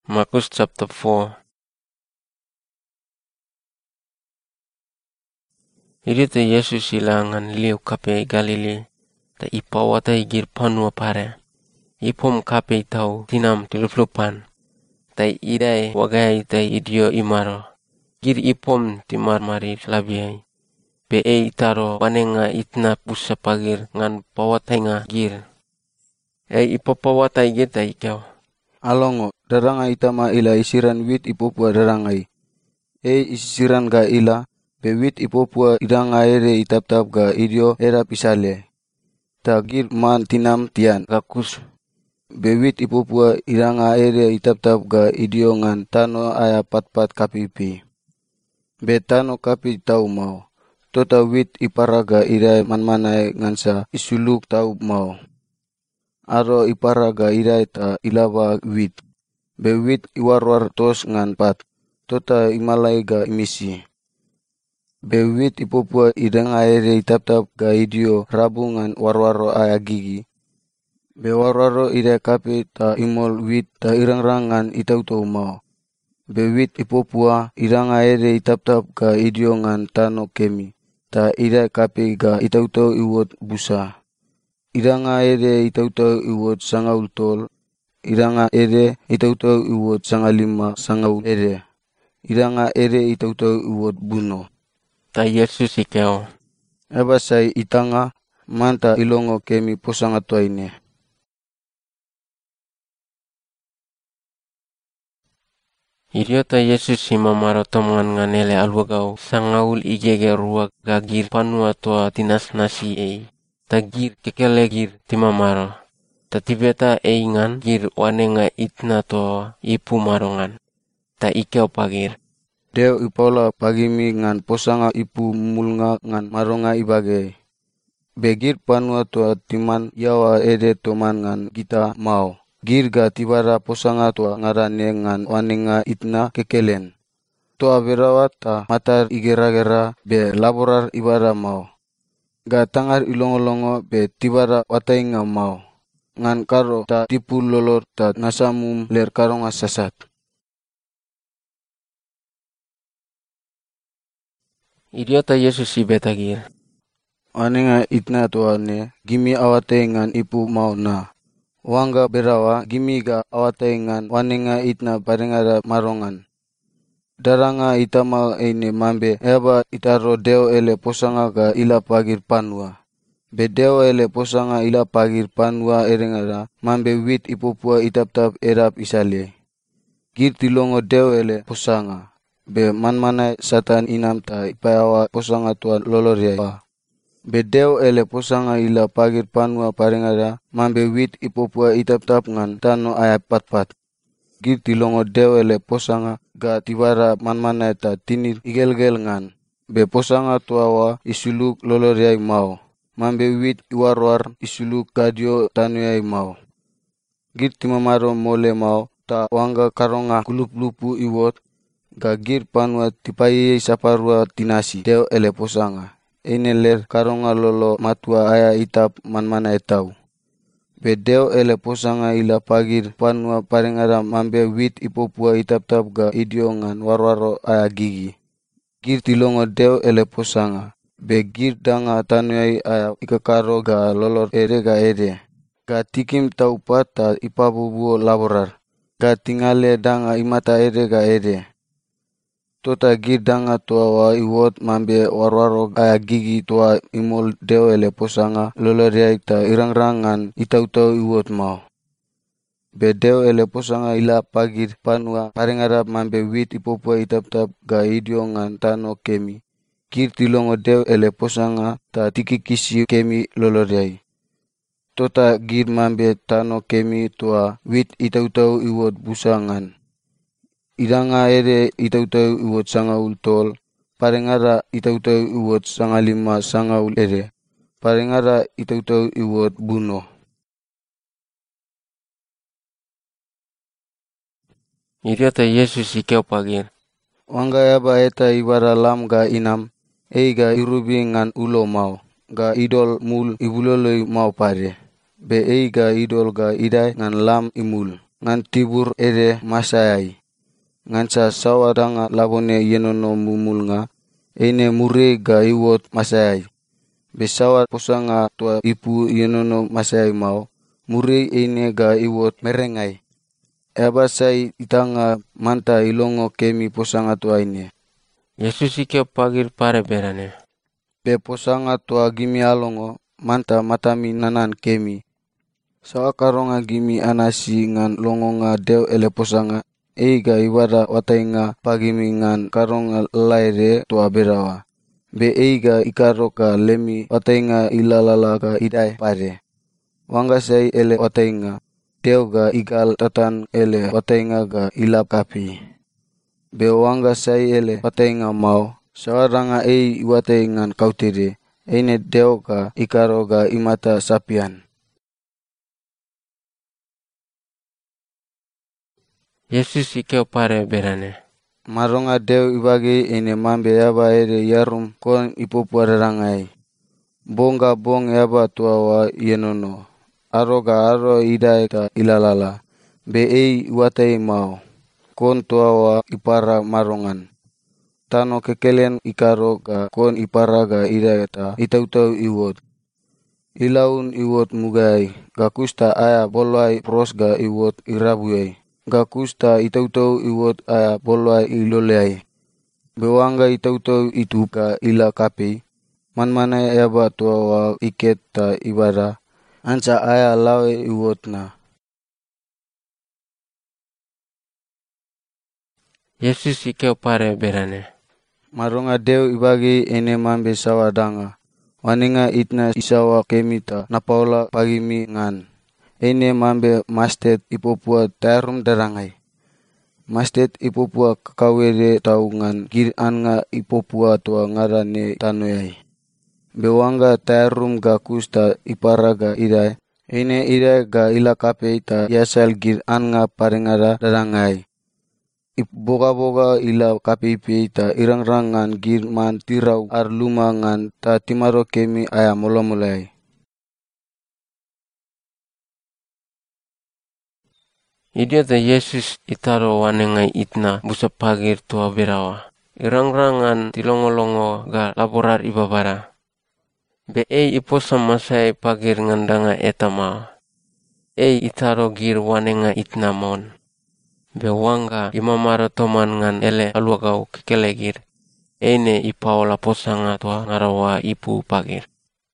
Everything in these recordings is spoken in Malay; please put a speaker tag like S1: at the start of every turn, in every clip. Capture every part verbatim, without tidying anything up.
S1: Markus chapter four. Iri te Yesus ilangan liu kape Galili, ta ipawata igir panua pare. Ipom kape tau tinam tiluflupan, ta idai wagai ta idio imaro. Gir ipom timarmari labiai. Be e itaro wanenga itna pusa pagir ngan pawatenga gir. E ipopawata igir ta ikau.
S2: Alongo, daranga itama ila isiran wit ipopua darangai. E isiran ga ila, be wit ipopua idanga ere itap-tap ga idio era pisale. Ta gir man tinam tian gakus. Be wit ipopua idanga ere itap-tap ga idio ngan tano aya pat-pat kapipi. Be tano kapi tau mau. Tota wit iparaga irai manmanai ngansa isuluk tau mau. Aro iparaga irai ta ilawa wit. Be wit iwarwar tos ngan pat. Tota imalai ga imisi. Be wit ipopua idanga ere itap-tap ga idio rabu ngan warwaro aya gigi. Be warwaro irai kape ta imol wit ta irangrang ngan itau-tau mau. Be wit ipopua idanga ere itap-tap ga idio ngan tano kemi. Ta irai kape ga itau-tau iwot busa. Idanga ere itau-tau iwot sangaul tol. Idanga ere itau-tau iwot sangalima sangaul ere. Idanga ere itau-tau iwot buno.
S1: Ta Yesus ikau.
S2: Eba sai itanga, manta ilongo kemi posanga tuaine.
S1: Idio ta Yesus imamaro tomangan nganele alwagau sangaul igege ruak gagir panua toa tinas nasi ei. Ta gir kekele gir timamaro. Ta tibeta eingan gir wanenga itna toa ipu marongan. Ta ikau pagir.
S2: Deo ipola pagimi ngan posanga ipu mulnga ngan maronga ibage. Begir panua toa timan yawa ede toman ngan kita mau. Gir ga tibara posanga toa ngarane ngan wanenga itna kekelen. Toa berawat ta matar igera-gera be laborar ibara mau. Ga tangar ilongo-longo be tibara watainga mau. Ngan karo ta tipu lolor ta nasamum ler karonga sasat.
S1: Idio ta Yesus ibetagir.
S2: Wanenga itna toa ne gimi awate ngan ipu mau na. Wangga berawa gimi ga awate ngan wanenga itna parengara marongan. Daranga itama eine mambe eba itaro deo ele posanga ga ila pagir panua. Be deo ele posanga ila pagir panua erengara mambe wit ipopua itap-tap erap isale. Gir tilongo deo ele posanga. Be manmanai satan inam ta ipayawa posanga tua loloria pa. Be deo ele posanga ila pagir panua parengara mambe wit ipopua itap-tap ngan tano aya pat-pat. Gir tilongo deo ele posanga ga tibara manmanai ta tinir igel-gel ngan. Be posanga tuawa isuluk loloriai mau. Mambe wit iwarwar isuluk gadio tanuai mau. Gir timamaro mole mau ta wangga karonga kulup-lupu iwot. Ga gir panua tipaye saparua tinasi deo ele posanga. Eine ler karonga lolo matua aya itap manmanai tau. Be deo ele posanga ila pagir panua parengara mambe wit ipopua itap-tap ga idio ngan warwaro aya gigi. Gir tilongo deo ele posanga. Be gir danga tanuai aya ikakaro ga lolor ere ga ere. Ga tikim tau pata ipabubuo laborar. Ga tingale danga imata ere ga ere. Tota gir danga toa wa iwot mambe warwaro aya gigi toa imol deo ele posanga loloriai ta irangrangan itau-tau iwot mau. Be deo ele posanga ila pagir panua parengarap mambe wit ipopua itap-tap ga idio ngan tano kemi. Gir tilongo deo ele posanga ta tikikisi kemi loloriai. Tota gir mambe tano kemi toa wit itau-tau iwot busangan. Idanga ere itau-tau iwot sangaul tol, parengara itau-tau iwot sangalima sangaul ere, parengara itau-tau iwot buno.
S1: Idio ta Yesus ikau pagir.
S2: Wangga yaba eta ibara lam ga inam, ei ga irubi ngan ulo mau, ga idol mul ibuloloi mau pare. Be ei ga idol ga idai ngan lam imul. ngan tibur ere masayai. Ngansa sawadanga labone yenono mumulnga, eine murei ga iwot masayai. Besawa posanga tua ipu yenono masayai mau, murei eine ga iwot merengai. Ebasai itanga manta ilongo kemi posanga tua ini.
S1: Yesus ikeo pagir pare berane.
S2: Be posanga tua gimi alongo, manta matami nanan kemi. Sawa karonga gimi anasi ngan longonga deo ele posanga, eiga iwara watainga pagimi ngan karonga laire tua berawa. Be eiga ikaroka lemi watainga ilalalaga idai pare. Wanga sai ele watainga, deo ga igal tatan ele watainga ga ilap kapi. Be wanga sai ele watainga mau, sawaranga ei wataingan kautiri, eine deo ga ikaro ga imata sapian.
S1: Yesus ikeo pare berane.
S2: Maronga deo ibagi ine mambe yaba ere yarum kon ipopu ararangai. Bonga bong yaba tuawa yenono. Aroga aro idai ta ilalala. Be ei watai mau. Kon tuawa ipara marongan. Tano kekelen ikaro ga kon ipara ga idai ta itautau iwot. Ilaun iwot mugai. Gakusta aya bolai pros ga iwot irabuai. Gakusta itautau iwot aya bolai iloleai. Bewanga itautau itu ka ila kapi. Manmana yaba tuawa iket ta ibara. Ansa aya lawe iwotna.
S1: Yesus ikeo pare berane.
S2: Maronga deo ibagi ene mambe sawadanga. Waninga itna isawa kemita napaula pagimi ngan. Ene mambe mastet ipopua tarum darangai. Mastet ipopua kakawere taungan gir anga ipopua tua ngarane tanoyai. Bewanga tarum ga kusta iparaga idai. Ene idai ga ilakape ita yasal gir anga parengara darangai. Boga-boga ila kape ipi ita irang-rangan gir man tirau ar lumangan ta timaro kemi aya mula-mulai.
S1: Idia ta Yesus itaro wanengai itna busa pagir tua berawa. Irang-rangan tilongo-longo ga laborar ibabara. Be ei iposa masai pagir ngandanga etama. Ei itaro gir wanenga itna mon. Be wanga imamara toman ngan ele aluagau kekelegir. Eine ipaola posanga tua ngarawa ipu pagir.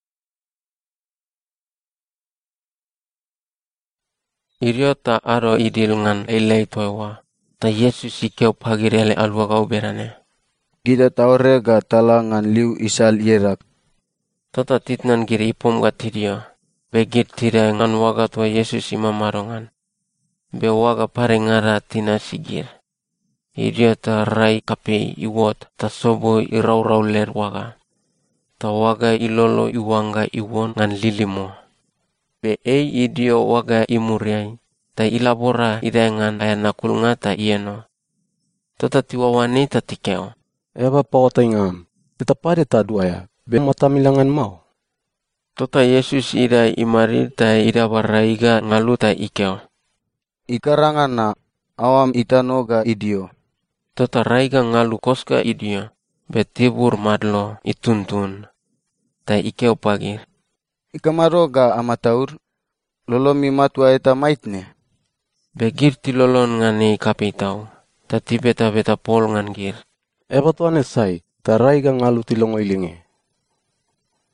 S1: Irio ta aro idil ngan leilei toewa. Ta Yesus ikeo pagir ele aluagau berane.
S2: Gida taore ga tala ngan liu isal yerak.
S1: Tota titnan gir ipom ga tirio. Be gir tirai ngan waga tua Yesus imamarongan. Be waga pare ngara tina sigir. Irio ta rai kape iwot ta sobo irau-rau ler waga. Ta waga ilolo iwanga iwon ngan lilimo. Be ei idio waga imuriai. Ta ilabora idaengan aya nakul ngata ieno. Tota tiwawani ta tikeo.
S3: Eba pawatingam. Kita pare ta duaya. Be matamilangan mau.
S1: Tota Yesus ida imarir ta ida baraiga ngalu ta ikeo.
S2: Ikarangan na awam itano ga idio.
S1: Tota raiga ngalu koska idio. Be tibur madlo ituntun. Ta ikeo pagir.
S2: Ikamaro ga amataur. Lolomi matua eta maitne.
S1: Be gir tilolon ngani kapitau. Ta tibeta beta pol ngan gir.
S3: Eba tuane sai. Tarai ga ngalu tilongo ilinge.